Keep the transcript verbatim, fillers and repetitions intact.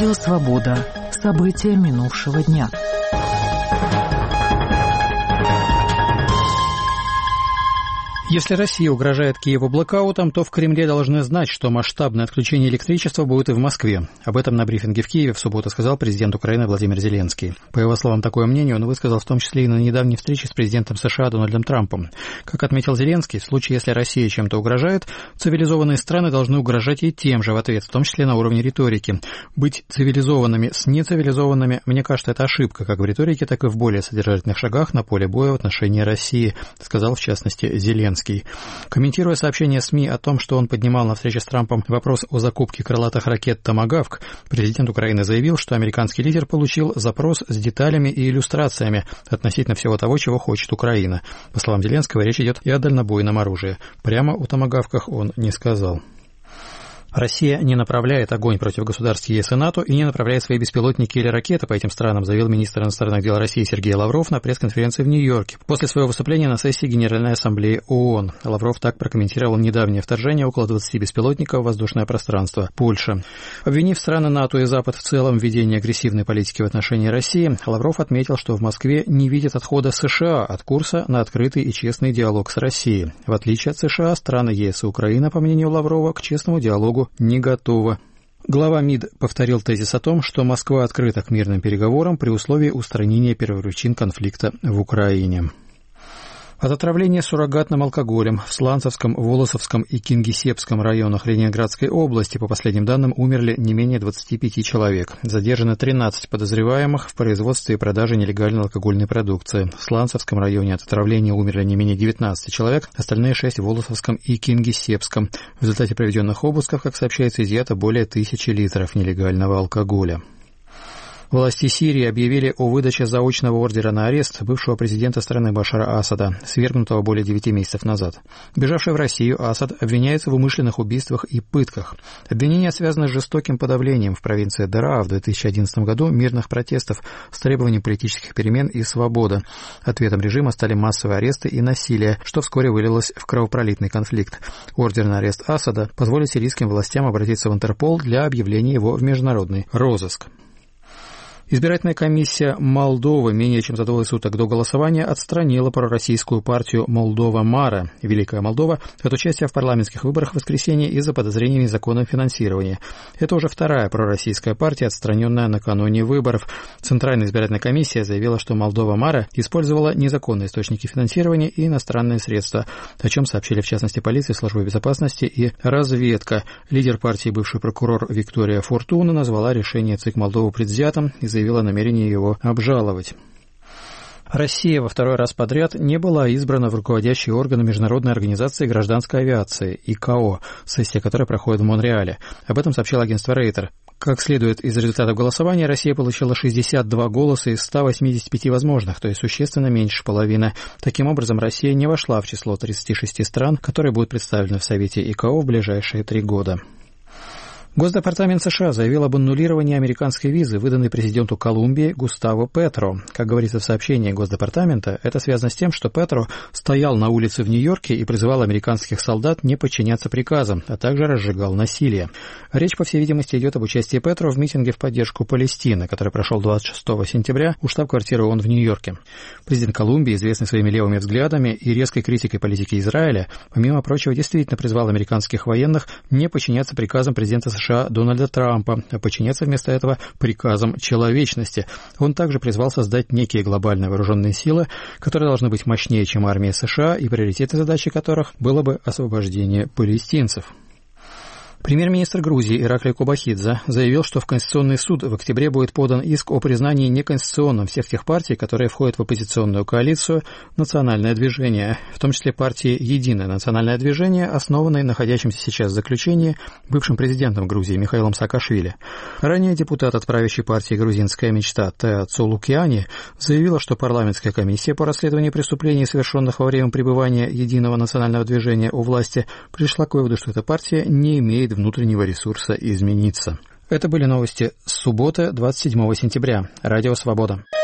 Радио «Свобода». События минувшего дня. Если Россия угрожает Киеву блэкаутом, то в Кремле должны знать, что масштабное отключение электричества будет и в Москве. Об этом на брифинге в Киеве в субботу сказал президент Украины Владимир Зеленский. По его словам, такое мнение он высказал в том числе и на недавней встрече с президентом США Дональдом Трампом. Как отметил Зеленский, в случае, если Россия чем-то угрожает, цивилизованные страны должны угрожать ей тем же в ответ, в том числе на уровне риторики. Быть цивилизованными с нецивилизованными, мне кажется, это ошибка, как в риторике, так и в более содержательных шагах на поле боя в отношении России, сказал в частности Зеленский. Комментируя сообщение СМИ о том, что он поднимал на встрече с Трампом вопрос о закупке крылатых ракет «Томагавк», президент Украины заявил, что американский лидер получил запрос с деталями и иллюстрациями относительно всего того, чего хочет Украина. По словам Зеленского, речь идет и о дальнобойном оружии. Прямо о «Томагавках» он не сказал. Россия не направляет огонь против государств ЕС и НАТО и не направляет свои беспилотники или ракеты по этим странам, заявил министр иностранных дел России Сергей Лавров на пресс-конференции в Нью-Йорке после своего выступления на сессии Генеральной Ассамблеи ООН. Лавров так прокомментировал недавнее вторжение около двадцати беспилотников в воздушное пространство Польши. Обвинив страны НАТО и Запад в целом в ведении агрессивной политики в отношении России, Лавров отметил, что в Москве не видят отхода США от курса на открытый и честный диалог с Россией. В отличие от США, страны ЕС и Украина, по мнению Лаврова, к честному диалогу не готова. Глава МИД повторил тезис о том, что Москва открыта к мирным переговорам при условии устранения первопричин конфликта в Украине. От отравления суррогатным алкоголем в Сланцевском, Волосовском и Кингисеппском районах Ленинградской области, по последним данным, умерли не менее двадцати пяти человек. Задержано тринадцать подозреваемых в производстве и продаже нелегальной алкогольной продукции. В Сланцевском районе от отравления умерли не менее девятнадцати человек, остальные шесть в Волосовском и Кингисеппском. В результате проведенных обысков, как сообщается, изъято более тысячи литров нелегального алкоголя. Власти Сирии объявили о выдаче заочного ордера на арест бывшего президента страны Башара Асада, свергнутого более девяти месяцев назад. Бежавший в Россию, Асад обвиняется в умышленных убийствах и пытках. Обвинения связаны с жестоким подавлением в провинции Дараа в две тысячи одиннадцатом году мирных протестов с требованием политических перемен и свободы. Ответом режима стали массовые аресты и насилие, что вскоре вылилось в кровопролитный конфликт. Ордер на арест Асада позволит сирийским властям обратиться в Интерпол для объявления его в международный розыск. Избирательная комиссия Молдовы менее чем за двое суток до голосования отстранила пророссийскую партию «Молдова Мара» Великая Молдова от участия в парламентских выборах в воскресенье из-за подозрений в незаконном финансировании. Это уже вторая пророссийская партия, отстраненная накануне выборов. Центральная избирательная комиссия заявила, что «Молдова Мара» использовала незаконные источники финансирования и иностранные средства, о чем сообщили в частности полиция, служба безопасности и разведка. Лидер партии, бывший прокурор Виктория Фортуна, назвала решение ЦИК Молдовы предвзятым и заявила о намерении его обжаловать. Россия во второй раз подряд не была избрана в руководящие органы Международной организации гражданской авиации ИКАО, сессия которой проходит в Монреале. Об этом сообщило агентство Рейтер. Как следует из результатов голосования, Россия получила шестьдесят два голоса из ста восьмидесяти пяти возможных, то есть существенно меньше половины. Таким образом, Россия не вошла в число тридцати шести стран, которые будут представлены в Совете ИКАО в ближайшие три года. Госдепартамент США заявил об аннулировании американской визы, выданной президенту Колумбии Густаво Петро. Как говорится в сообщении Госдепартамента, это связано с тем, что Петро стоял на улице в Нью-Йорке и призывал американских солдат не подчиняться приказам, а также разжигал насилие. Речь, по всей видимости, идет об участии Петро в митинге в поддержку Палестины, который прошел двадцать шестого сентября у штаб-квартиры ООН в Нью-Йорке. Президент Колумбии, известный своими левыми взглядами и резкой критикой политики Израиля, помимо прочего, действительно призвал американских военных не подчиняться приказам президента США Дональда Трампа, а подчиняться вместо этого приказам человечности. Он также призвал создать некие глобальные вооруженные силы, которые должны быть мощнее, чем армия США, и приоритеты задачи которых было бы освобождение палестинцев. Премьер-министр Грузии Ираклий Кобахидзе заявил, что в Конституционный суд в октябре будет подан иск о признании неконституционным всех тех партий, которые входят в оппозиционную коалицию «Национальное движение», в том числе партии «Единое национальное движение», основанной находящимся сейчас в заключении бывшим президентом Грузии Михаилом Саакашвили. Ранее депутат от правящей партии «Грузинская мечта» Теа Цолукиани заявила, что парламентская комиссия по расследованию преступлений, совершенных во время пребывания Единого национального движения у власти, пришла к выводу, что эта партия не имеет внутреннего ресурса измениться. Это были новости с субботы, двадцать седьмого сентября. Радио «Свобода».